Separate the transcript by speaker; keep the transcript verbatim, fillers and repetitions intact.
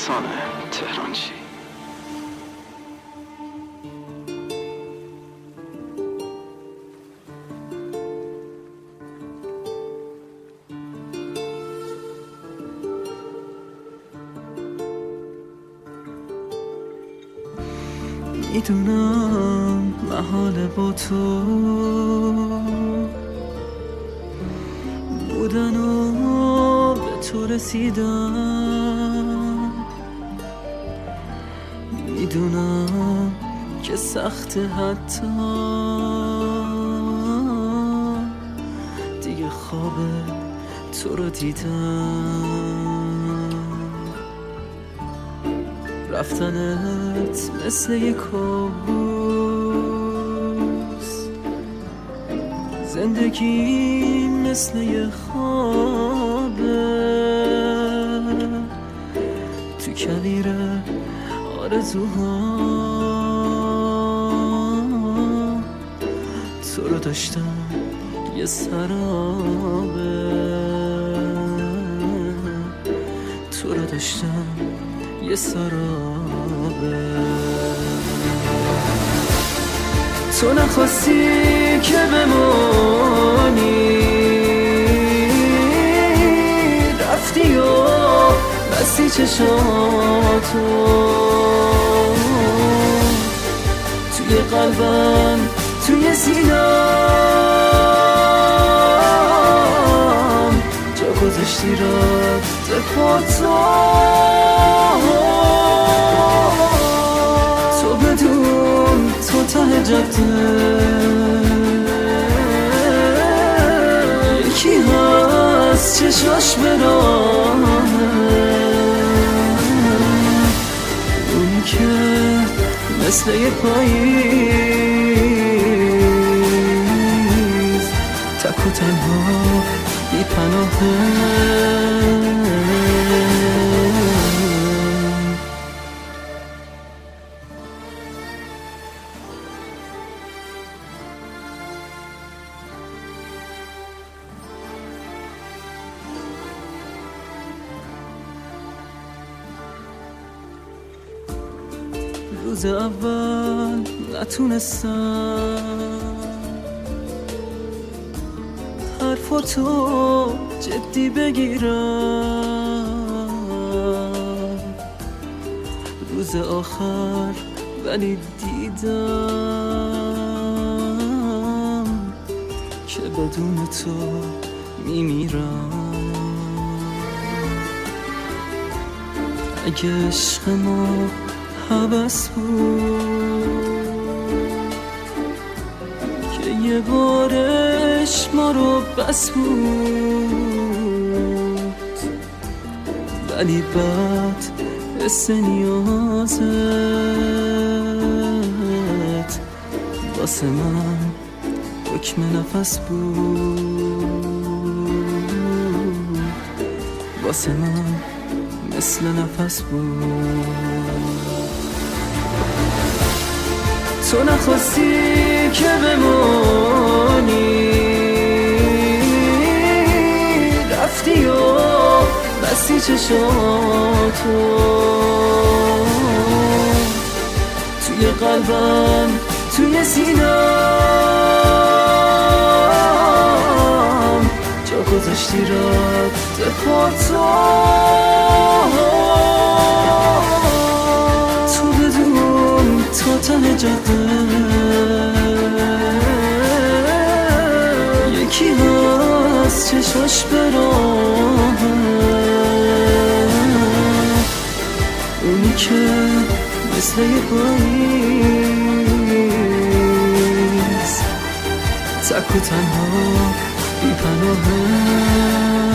Speaker 1: احسانه تهران چی؟
Speaker 2: میدونم محاله با تو بودن و به تو رسیدم، میدونم که سخت حتی دیگه خواب تو رو دیدم. رفتنت مثل یک کابوس، زندگی مثل یک خوابه تو کویر آرزوها. تو رو داشتم یه سرابه، تو رو داشتم یه سرابه. تو نخواستی که بمانی، رفتی و بستی چشاتو توی قلبم، توی سینم جا گذاشتی رد پاتو. تو بدون تو ته جاده یکی هست چشاش به راهه، اون که مثل یه پاییز تک و تنها بی پناهه. روز اول نتونستم حرفاتو جدی بگیرم، روز آخر ولی دیدم که بدون تو میمیرم. اگه عشق ما هوس بود که یه بارش ما رو بس بود، ولی بعد حس نیازت واسه من حکم نفس بود، واسه من مثل نفس بود. تو نخواستی که بمانی، رفتی و بستی چشاتو توی قلبم، توی سینم جا گذاشتی رد پاتو. تو بدون تو ته جاده یکی هست چشاش به راهه، اونی که مثل یه پاییز تک و تنها بی پناهه.